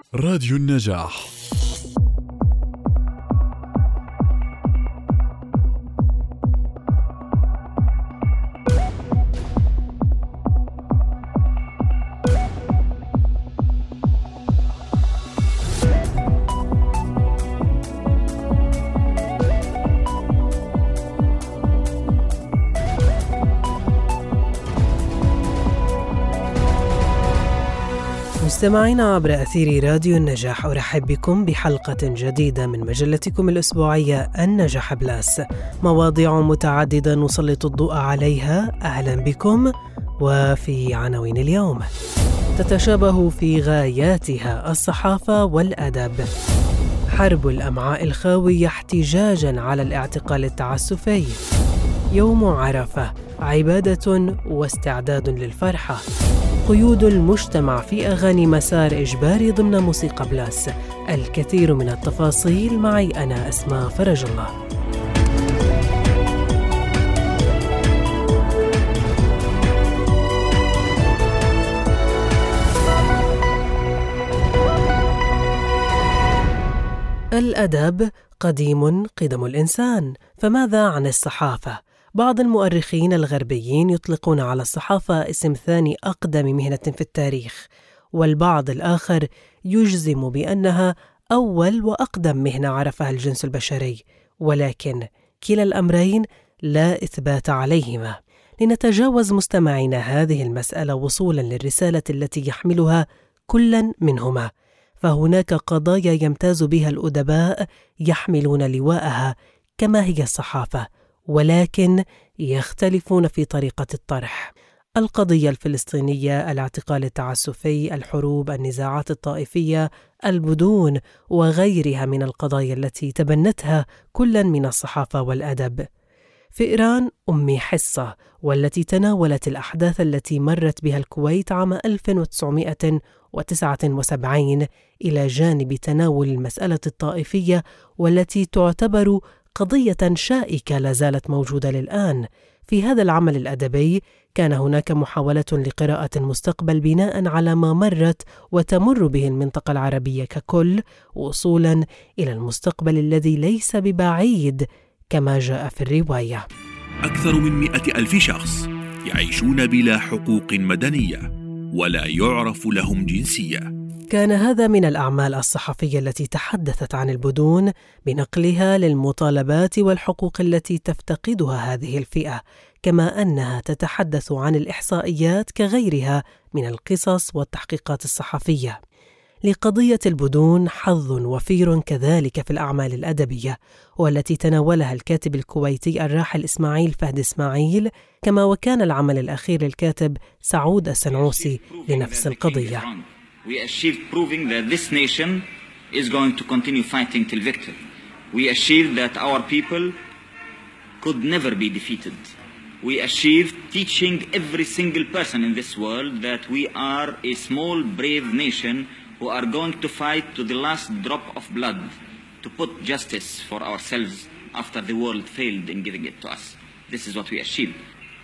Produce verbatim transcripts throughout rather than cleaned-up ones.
راديو النجاح. مستمعينا عبر أثير راديو النجاح، أرحب بكم بحلقة جديدة من مجلتكم الأسبوعية النجاح بلاس، مواضيع متعددة نسلط الضوء عليها. أهلا بكم. وفي عناوين اليوم: تتشابه في غاياتها الصحافة والأدب، حرب الأمعاء الخاوية احتجاجاً على الاعتقال التعسفي، يوم عرفة عبادة واستعداد للفرحة، قيود المجتمع في أغاني مسار إجباري ضمن موسيقى بلاس. الكثير من التفاصيل معي أنا أسماء فرج الله. الأدب قديم قدم الإنسان، فماذا عن الصحافة؟ بعض المؤرخين الغربيين يطلقون على الصحافة اسم ثاني أقدم مهنة في التاريخ، والبعض الآخر يجزم بأنها أول وأقدم مهنة عرفها الجنس البشري، ولكن كلا الأمرين لا إثبات عليهما. لنتجاوز مستمعينا هذه المسألة وصولا للرسالة التي يحملها كلا منهما، فهناك قضايا يمتاز بها الأدباء يحملون لواءها كما هي الصحافة، ولكن يختلفون في طريقة الطرح. القضية الفلسطينية، الاعتقال التعسفي، الحروب، النزاعات الطائفية، البدون، وغيرها من القضايا التي تبنتها كلا من الصحافة والأدب. فئران أمي حصة، والتي تناولت الأحداث التي مرت بها الكويت عام ألف وتسعمائة وتسعة وسبعين إلى جانب تناول المسألة الطائفية، والتي تعتبر قضية شائكة لا زالت موجودة للآن. في هذا العمل الأدبي كان هناك محاولة لقراءة المستقبل بناء على ما مرت وتمر به المنطقة العربية ككل، وصولا إلى المستقبل الذي ليس ببعيد كما جاء في الرواية. أكثر من مئة ألف شخص يعيشون بلا حقوق مدنية ولا يعرف لهم جنسية. كان هذا من الأعمال الصحفية التي تحدثت عن البدون بنقلها للمطالبات والحقوق التي تفتقدها هذه الفئة، كما أنها تتحدث عن الإحصائيات كغيرها من القصص والتحقيقات الصحفية. لقضية البدون حظ وفير كذلك في الأعمال الأدبية، والتي تناولها الكاتب الكويتي الراحل إسماعيل فهد إسماعيل، كما وكان العمل الأخير للكاتب سعود السنعوسي لنفس القضية. We achieved proving that this nation is going to continue fighting till victory. We achieved that our people could never be defeated. We achieved teaching every single person in this world that we are a small, brave nation who are going to fight to the last drop of blood to put justice for ourselves after the world failed in giving it to us. This is what we achieved.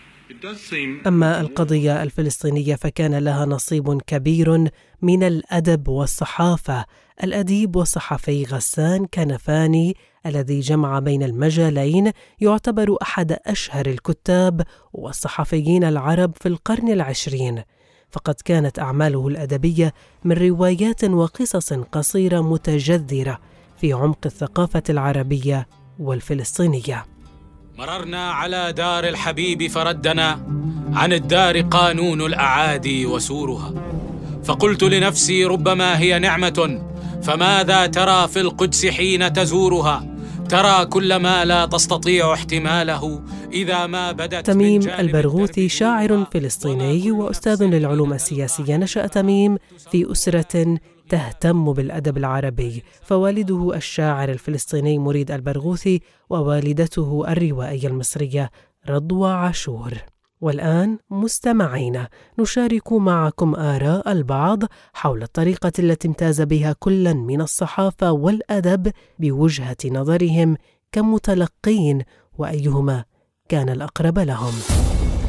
أما القضية الفلسطينية فكان لها نصيب كبير من الأدب والصحافة. الأديب والصحفي غسان كنفاني الذي جمع بين المجالين يعتبر أحد أشهر الكتاب والصحفيين العرب في القرن العشرين، فقد كانت أعماله الأدبية من روايات وقصص قصيرة متجذرة في عمق الثقافة العربية والفلسطينية. مررنا على دار الحبيب فردنا عن الدار قانون الأعادي وسورها، فقلت لنفسي ربما هي نعمة، فماذا ترى في القدس حين تزورها؟ ترى كل ما لا تستطيع احتماله إذا ما بدت. تميم البرغوثي شاعر فلسطيني وأستاذ للعلوم السياسية. نشأ تميم في أسرة تهتم بالأدب العربي، فوالده الشاعر الفلسطيني مريد البرغوثي، ووالدته الروائية المصرية رضوى عاشور. والآن مستمعينا نشارك معكم آراء البعض حول الطريقة التي امتاز بها كلا من الصحافة والأدب بوجهة نظرهم كمتلقين، وأيهما كان الأقرب لهم.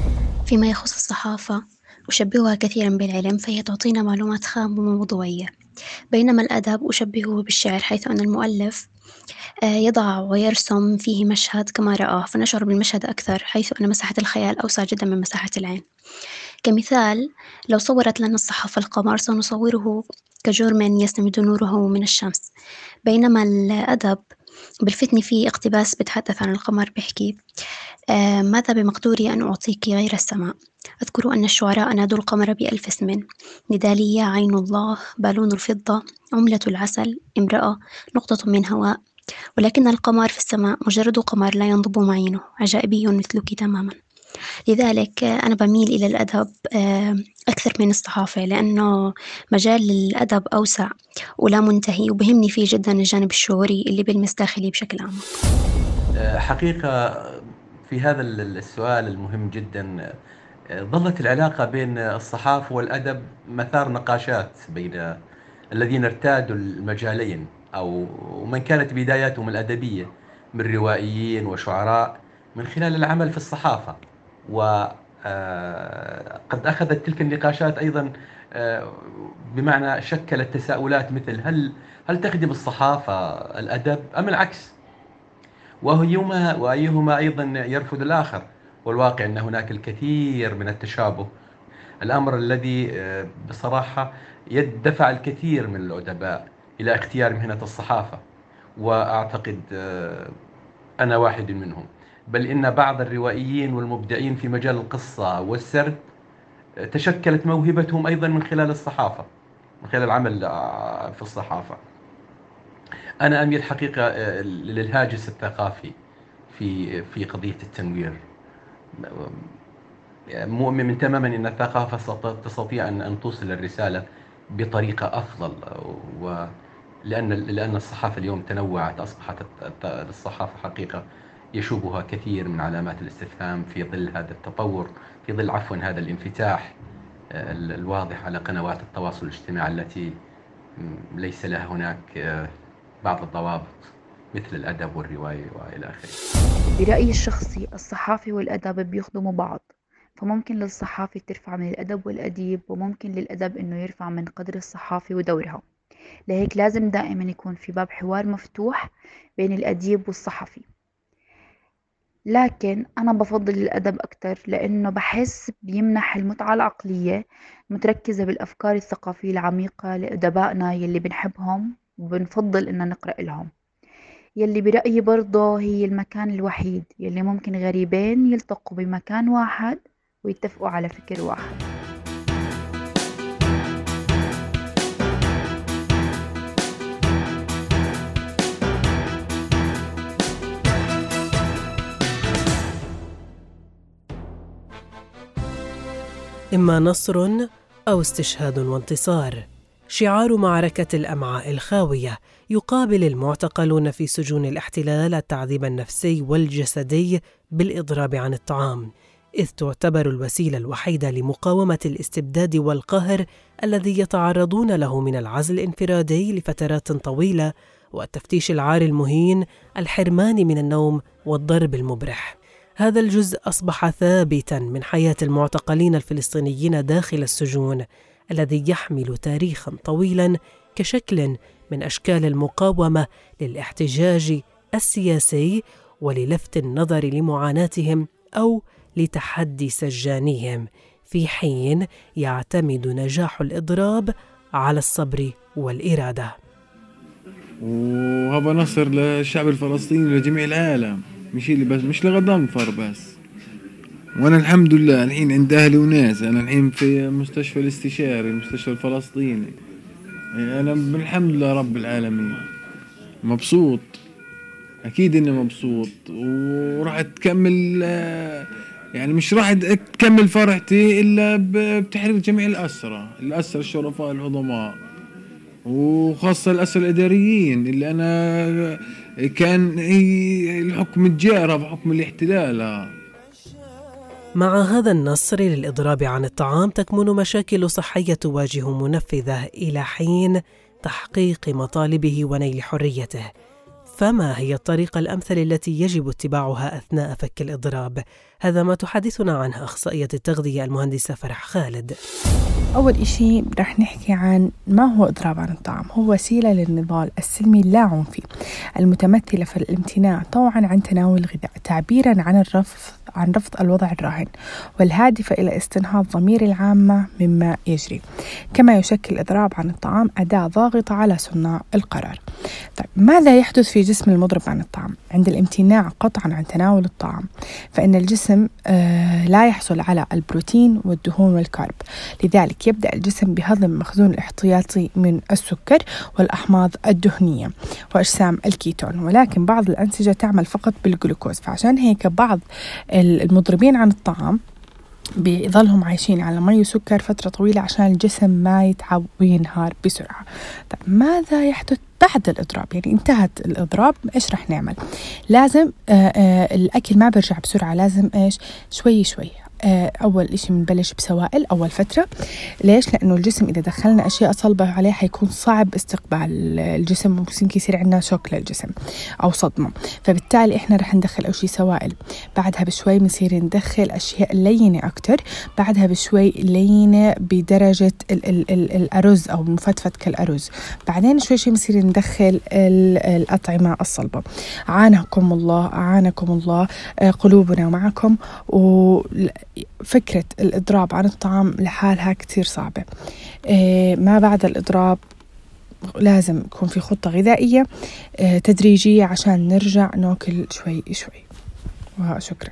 فيما يخص الصحافة أشبهها كثيرا بالعلم، فهي تعطينا معلومات خام وموضوعية، بينما الأدب أشبهه بالشعر، حيث أن المؤلف يضع ويرسم فيه مشهد كما رآه، فنشعر بالمشهد أكثر، حيث أن مساحة الخيال أوسع جدا من مساحة العين. كمثال، لو صورت لنا الصحافة القمر سنصوره كجرم يستمد نوره من الشمس، بينما الأدب بالفتن فيه اقتباس بتحدث عن القمر، بيحكي آه ماذا بمقدوري أن أعطيك غير السماء؟ أذكر أن الشعراء نادوا القمر بألف اسم: ندالية، عين الله، بالون الفضة، عملة العسل، امرأة، نقطة من هواء، ولكن القمر في السماء مجرد قمر لا ينضب معينه، عجائبي مثلك تماما. لذلك أنا بميل إلى الأدب أكثر من الصحافة، لأنه مجال الأدب أوسع ولا منتهي، وبهمني فيه جدا الجانب الشعوري اللي بلمس داخلي بشكل عام. حقيقة في هذا السؤال المهم جدا ظلت العلاقة بين الصحافة والأدب مثار نقاشات بين الذين ارتادوا المجالين أو من كانت بداياتهم الأدبية من روائيين وشعراء من خلال العمل في الصحافة، وقد أخذت تلك النقاشات أيضا بمعنى شكلت تساؤلات مثل هل هل تخدم الصحافة الأدب أم العكس؟ وأيهما وأيهما أيضا يرفض الآخر؟ والواقع أن هناك الكثير من التشابه، الأمر الذي بصراحة يدفع الكثير من الأدباء إلى اختيار مهنة الصحافة، وأعتقد أنا واحد منهم. بل إن بعض الروائيين والمبدعين في مجال القصة والسرد تشكلت موهبتهم أيضا من خلال الصحافة، من خلال العمل في الصحافة. أنا أميل حقيقة للهاجس الثقافي في في قضية التنوير، مؤمن تماما أن الثقافة تستطيع أن توصل الرسالة بطريقة أفضل، ولأن لأن الصحافة اليوم تنوعت، أصبحت الصحافة حقيقة يشوبها كثير من علامات الاستفهام في ظل هذا التطور، في ظل عفوا هذا الانفتاح الواضح على قنوات التواصل الاجتماعي التي ليس لها هناك بعض الضوابط مثل الأدب والرواية وإلى آخره. برأيي الشخصي الصحافة والأدب بيخدموا بعض، فممكن للصحافة ترفع من الأدب والأديب، وممكن للأدب إنه يرفع من قدر الصحافة ودورها. لهيك لازم دائما يكون في باب حوار مفتوح بين الأديب والصحفي. لكن أنا بفضل الأدب أكتر، لأنه بحس بيمنح المتعة العقلية متركزة بالأفكار الثقافية العميقة لأدبائنا يلي بنحبهم وبنفضل إن نقرأ لهم، يلي برأيي برضه هي المكان الوحيد يلي ممكن غريبين يلتقوا بمكان واحد ويتفقوا على فكر واحد. إما نصر أو استشهاد وانتصار، شعار معركة الأمعاء الخاوية. يقابل المعتقلون في سجون الاحتلال التعذيب النفسي والجسدي بالإضراب عن الطعام، إذ تعتبر الوسيلة الوحيدة لمقاومة الاستبداد والقهر الذي يتعرضون له من العزل الانفرادي لفترات طويلة والتفتيش العار المهين، الحرمان من النوم والضرب المبرح. هذا الجزء أصبح ثابتاً من حياة المعتقلين الفلسطينيين داخل السجون، الذي يحمل تاريخاً طويلاً كشكل من أشكال المقاومة للاحتجاج السياسي وللفت النظر لمعاناتهم أو لتحدي سجانيهم، في حين يعتمد نجاح الإضراب على الصبر والإرادة. وهذا نصر للشعب الفلسطيني ولجميع العالم، مش اللي بس مش لغضنفر بس. وانا الحمد لله الحين عند اهلي وناس، انا الحين في مستشفى الاستشاري، المستشفى الفلسطيني. انا بالحمد لله رب العالمين مبسوط، اكيد اني مبسوط، وراح تكمل يعني مش راح تكمل فرحتي الا بتحرير جميع الاسرى، الاسرى الشرفاء العظماء، وخاصة الأسرى الإداريين اللي أنا كان الحكم الجارة بحكم الاحتلال. مع هذا النصر للإضراب عن الطعام تكمن مشاكل صحية تواجه منفذه إلى حين تحقيق مطالبه ونيل حريته، فما هي الطريقة الأمثل التي يجب اتباعها أثناء فك الإضراب؟ هذا ما تحدثنا عنه أخصائية التغذية المهندسة فرح خالد. أول إشي رح نحكي عن ما هو إضراب عن الطعام. هو وسيلة للنضال السلمي اللاعنفي المتمثلة في الامتناع طوعا عن تناول الغذاء، تعبيرا عن الرفض عن رفض الوضع الراهن، والهادفة إلى استنهاض ضمير العامة مما يجري. كما يشكل الإضراب عن الطعام أداة ضاغطة على صناع القرار. طيب، ماذا يحدث في جسم المضرب عن الطعام؟ عند الامتناع قطعا عن تناول الطعام فإن الجسم آه لا يحصل على البروتين والدهون والكارب، لذلك يبدأ الجسم بهضم مخزون الاحتياطي من السكر والأحماض الدهنية وأجسام الكيتون، ولكن بعض الأنسجة تعمل فقط بالجلوكوز. فعشان هيك بعض المضربين عن الطعام بيظلهم عايشين على مي وسكر فترة طويلة عشان الجسم ما يتعب وينهار بسرعة. طيب، ماذا يحدث بعد الإضراب؟ يعني انتهت الإضراب، إيش رح نعمل؟ لازم آآ آآ الأكل ما برجع بسرعة، لازم إيش شوي شوي. أول إشي بنبلش بسوائل أول فترة. ليش؟ لأنه الجسم إذا دخلنا أشياء صلبة عليه حيكون صعب استقبال الجسم، ممكن يصير عندنا شوك للجسم أو صدمة، فبالتالي إحنا رح ندخل أول شي سوائل، بعدها بشوي بنصير ندخل أشياء لينة أكتر، بعدها بشوي لينة بدرجة ال ال ال الأرز أو مفتفت كالأرز، بعدين شوي شوي بنصير ندخل الأطعمة الصلبة. عانكم الله أعانكم الله، قلوبنا معكم. و فكرة الإضراب عن الطعام لحالها كتير صعبة. إيه ما بعد الإضراب لازم يكون في خطة غذائية إيه تدريجية عشان نرجع ناكل شوي شوي. وشكرا.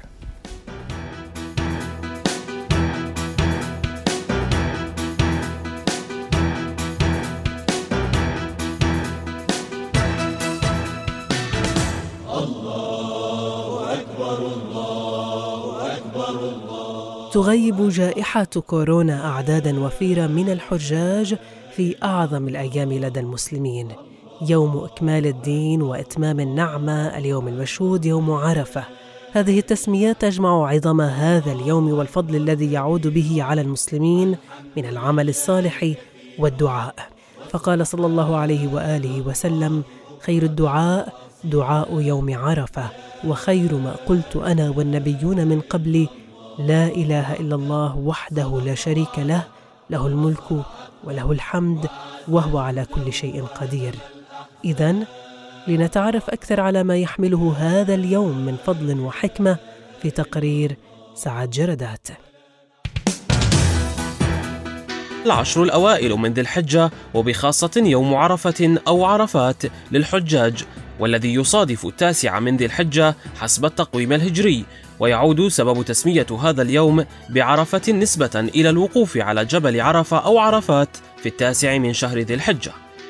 تغيب جائحة كورونا أعدادا وفيرة من الحجاج في أعظم الأيام لدى المسلمين، يوم إكمال الدين وإتمام النعمة، اليوم المشهود يوم عرفة. هذه التسميات تجمع عظم هذا اليوم والفضل الذي يعود به على المسلمين من العمل الصالح والدعاء. فقال صلى الله عليه وآله وسلم: خير الدعاء دعاء يوم عرفة، وخير ما قلت أنا والنبيون من قبلي لا إله إلا الله وحده لا شريك له، له الملك وله الحمد وهو على كل شيء قدير. إذن لنتعرف أكثر على ما يحمله هذا اليوم من فضل وحكمة في تقرير سعد جردات. العشر الأوائل من ذي الحجة، وبخاصة يوم عرفة أو عرفات للحجاج، والذي يصادف التاسع من ذي الحجة حسب التقويم الهجري، ويعود سبب تسمية هذا اليوم بعرفة نسبة إلى الوقوف على جبل عرفة أو عرفات في التاسع من شهر ذي الحجة.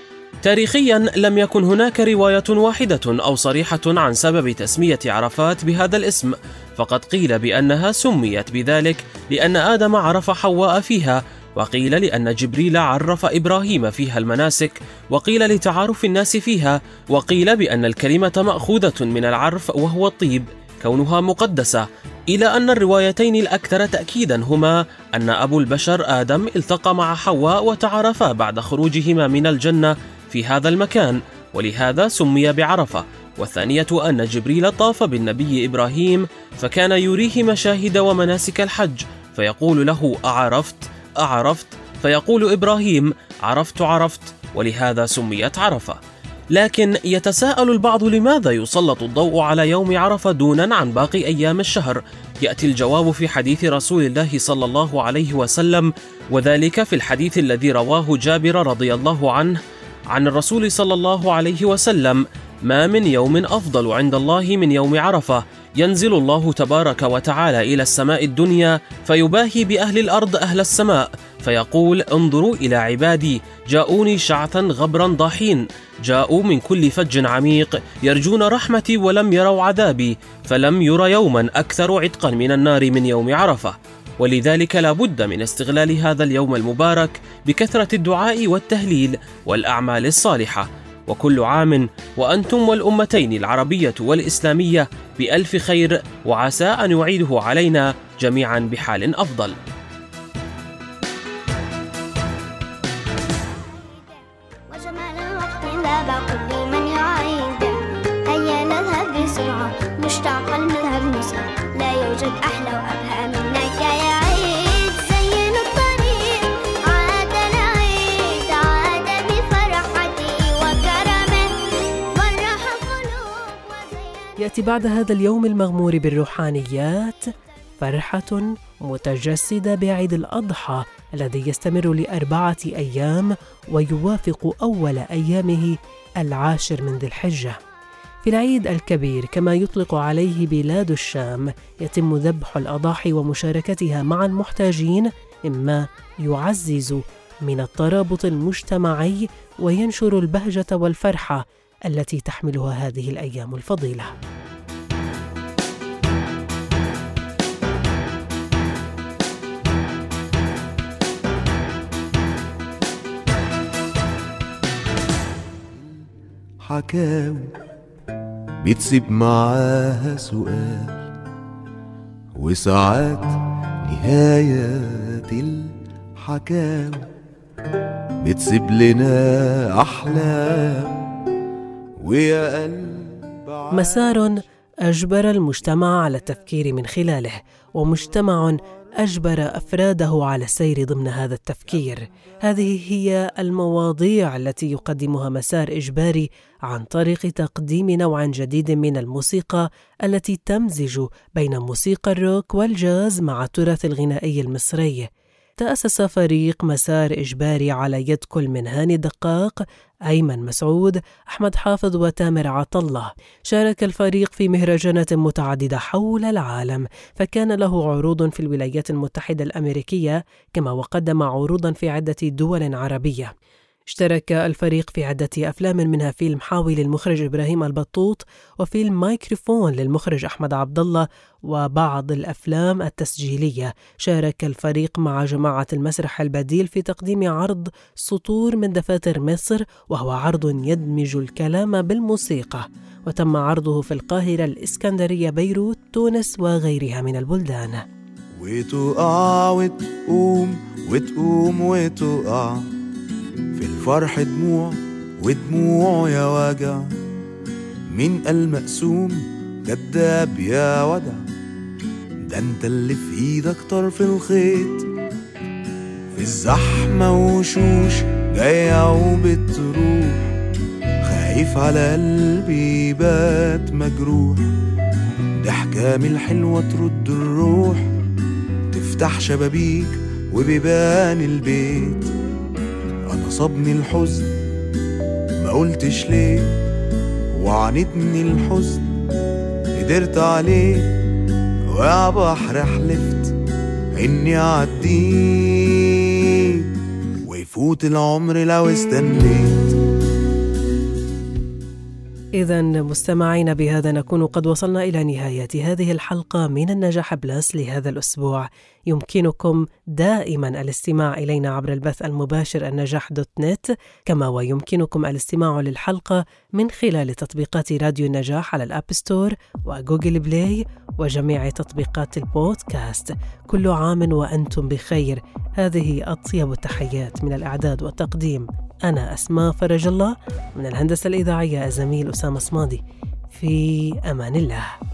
تاريخيا لم يكن هناك رواية واحدة أو صريحة عن سبب تسمية عرفات بهذا الاسم، فقد قيل بأنها سميت بذلك لأن آدم عرف حواء فيها، وقيل لأن جبريل عرف إبراهيم فيها المناسك، وقيل لتعارف الناس فيها، وقيل بأن الكلمة مأخوذة من العرف وهو الطيب كونها مقدسة، إلى أن الروايتين الأكثر تأكيدا هما أن أبو البشر آدم التقى مع حواء وتعارفا بعد خروجهما من الجنة في هذا المكان، ولهذا سمي بعرفة. والثانية أن جبريل طاف بالنبي إبراهيم فكان يريه مشاهد ومناسك الحج، فيقول له: أعرفت أعرفت؟ فيقول إبراهيم: عرفت عرفت، ولهذا سميت عرفة. لكن يتساءل البعض لماذا يسلط الضوء على يوم عرفة دونا عن باقي أيام الشهر؟ يأتي الجواب في حديث رسول الله صلى الله عليه وسلم، وذلك في الحديث الذي رواه جابر رضي الله عنه عن الرسول صلى الله عليه وسلم: ما من يوم أفضل عند الله من يوم عرفة، ينزل الله تبارك وتعالى إلى السماء الدنيا فيباهي بأهل الأرض أهل السماء، فيقول: انظروا إلى عبادي، جاءوني شعثا غبرا ضاحين، جاءوا من كل فج عميق يرجون رحمتي ولم يروا عذابي، فلم ير يوما أكثر عتقا من النار من يوم عرفة. ولذلك لا بد من استغلال هذا اليوم المبارك بكثرة الدعاء والتهليل والأعمال الصالحة. وكل عام وأنتم والأمتين العربية والإسلامية بألف خير، وعسى أن يعيده علينا جميعا بحال أفضل. وجمال الوقت لا كل من يعيد، مشتاقة لمذهب نساء لا يوجد أحلى وأبهى منك يا عيد زين الطريق عاد العيد عاد بفرحتي وكرمه فرح القلوب وزين. يأتي بعد هذا اليوم المغمور بالروحانيات فرحة متجسدة بعيد الأضحى الذي يستمر لأربعة أيام ويوافق أول أيامه العاشر من ذي الحجة. في العيد الكبير كما يطلق عليه بلاد الشام يتم ذبح الأضاحي ومشاركتها مع المحتاجين مما يعزز من الترابط المجتمعي وينشر البهجة والفرحة التي تحملها هذه الأيام الفضيلة. حكاوي بتسيب معاها سؤال وساعات نهاية الحكاوي بتسيب لنا أحلام ويا قلب. مسار أجبر المجتمع على التفكير من خلاله ومجتمع أجبر أفراده على السير ضمن هذا التفكير. هذه هي المواضيع التي يقدمها مسار إجباري عن طريق تقديم نوع جديد من الموسيقى التي تمزج بين موسيقى الروك والجاز مع التراث الغنائي المصري. تأسس فريق مسار إجباري على يد كل من هاني دقاق، أيمن مسعود، أحمد حافظ وتامر عطلة. شارك الفريق في مهرجانات متعددة حول العالم، فكان له عروض في الولايات المتحدة الأمريكية كما وقدم عروضا في عدة دول عربية. اشترك الفريق في عدة أفلام منها فيلم حاوي للمخرج إبراهيم البطوط وفيلم مايكروفون للمخرج أحمد عبد الله وبعض الأفلام التسجيلية. شارك الفريق مع جماعة المسرح البديل في تقديم عرض سطور من دفاتر مصر، وهو عرض يدمج الكلام بالموسيقى، وتم عرضه في القاهرة، الإسكندرية، بيروت، تونس وغيرها من البلدان. وتقع وتقوم وتقوم وتقع في الفرح دموع ودموع يا وجع، من المقسوم كداب يا ودع، ده انت اللي في ايدك طرف الخيط، في الزحمة وشوش جاية وبتروح، خايف على قلبي بات مجروح، ضحكة من الحلوة ترد الروح، تفتح شبابيك وبيبان البيت، صابني الحزن ما قلتش ليه، وعانتني الحزن قدرت عليه، ويا بحر حلفت اني اعديه، ويفوت العمر لو استنيت. إذن مستمعين، بهذا نكون قد وصلنا إلى نهاية هذه الحلقة من النجاح بلس لهذا الأسبوع. يمكنكم دائما الاستماع إلينا عبر البث المباشر النجاح دوت نت، كما ويمكنكم الاستماع للحلقة من خلال تطبيقات راديو النجاح على الأب ستور وجوجل بلاي وجميع تطبيقات البودكاست. كل عام وأنتم بخير. هذه أطيب التحيات من الإعداد والتقديم، أنا أسماء فرج الله، من الهندسة الإذاعية الزميل أسامة صمادي. في أمان الله.